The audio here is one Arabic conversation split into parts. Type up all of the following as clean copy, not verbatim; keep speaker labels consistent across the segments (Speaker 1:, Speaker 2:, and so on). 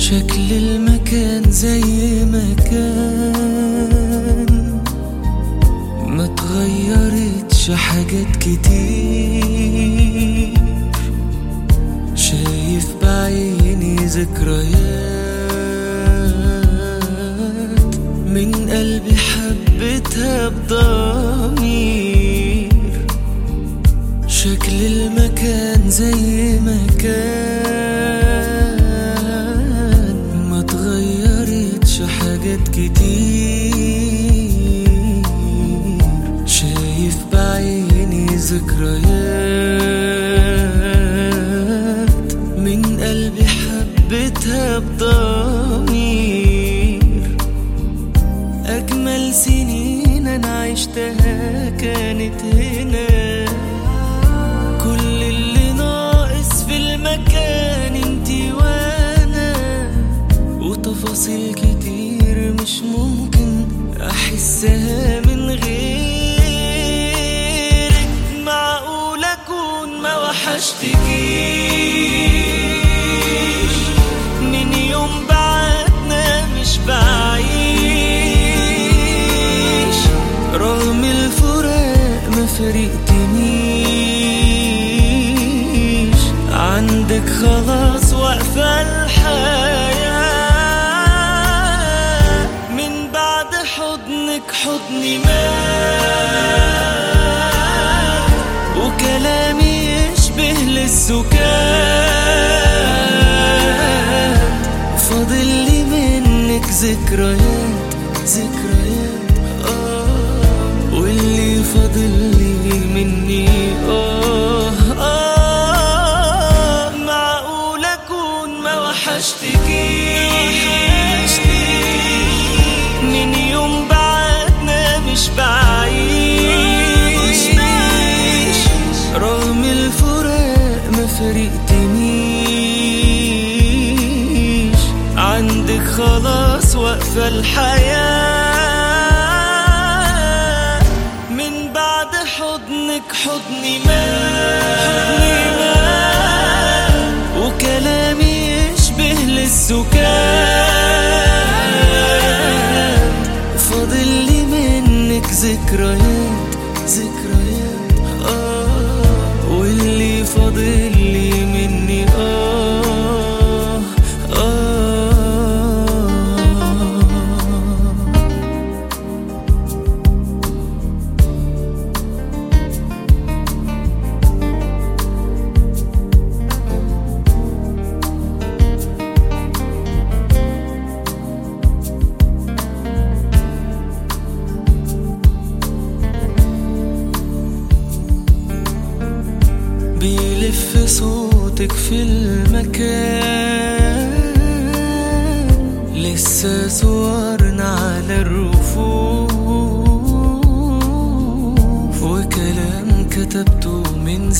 Speaker 1: شكل المكان زي ما كان، ما تغيرتش حاجات كتير. شايف بعيني ذكريات من قلبي حبيتها بضمير. شكل المكان زي ما كان، ما تغيرتش حاجات كتير. شايف بعيني ذكريات من قلبي حبيتها بضمير. أجمل سنين أنا عشتها كانت هنا. كل اللي ناقص في المكان انتي وانا، وتفاصيل كتير مش ممكن احسها من غيرك. معقول اكون ما وحشتكيش من يوم بعدنا مش بعيش، رغم الفراق ما فرقتنيش. عندك خلاص واقفة الحياة، من بعد حضنك حضني مات، وكلامي يشبه للسكات. فاضل لي منك ذكريات ذكريات واللي فاضل لي مني معقول اكون ما وحشتكيش من يوم بعدنا مش بعيش، رغم الفراق ما فرقتنيش. عندك خلاص واقفة الحياة، من بعد حضنك حضني مات، وكلامي يشبه للسكات. فاضل لي منك ذكريات ذكريات واللي فاضل لي مني بيلف صوتك في المكان، لسه صورنا على الرفوف، وكلام كتبته من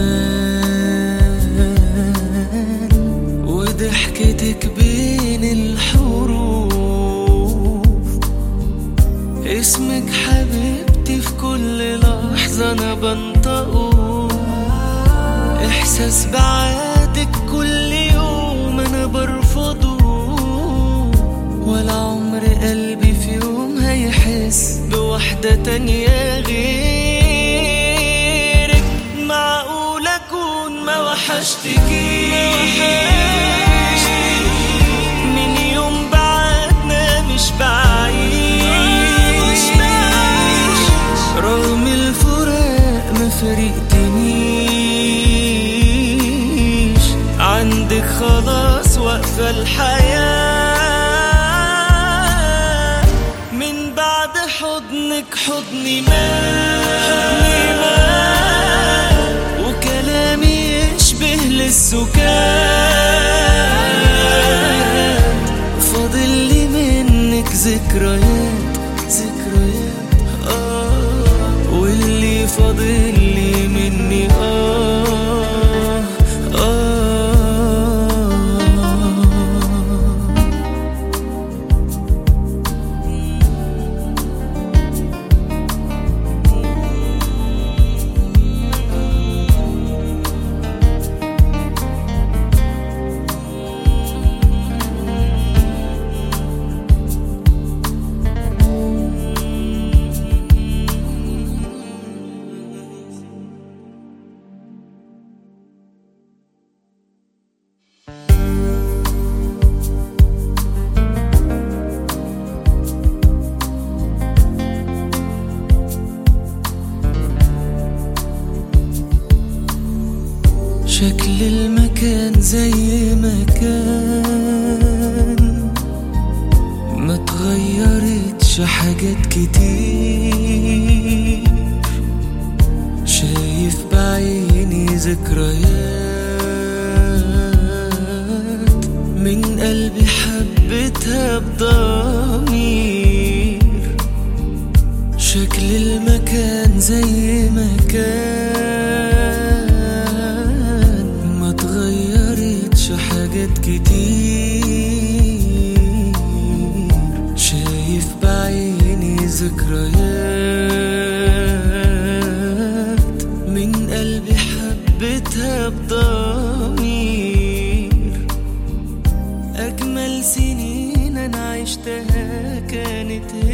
Speaker 1: زمان، وضحكتك بين الحروف. اسمك حبيبتي في كل لحظة أنا بنطقه. إحساس بعادك كل يوم أنا برفضه، ولا عمر قلبي في يوم هيحس بوحدة تانية غيرك. معقول أكون ما وحشتكيش من يوم بعدنا مش بعيش، رغم الفراق ما فرقتنيش. عندك خلاص واقفة الحياة، من بعد حضنك حضني مات، وكلامي يشبه للسكات. فاضل لي منك ذكريات ذكريات واللي فاضل لي مني شكل المكان زي ما كان، ما تغيرتش حاجات كتير. شايف بعيني ذكريات من قلبي حبيتها بضمير. شكل المكان زي ما كان، ما تغيرتش حاجات كتير. شايف بعيني ذكريات من قلبي حبيتها بضمير. أجمل سنين أنا عشتها كانت هي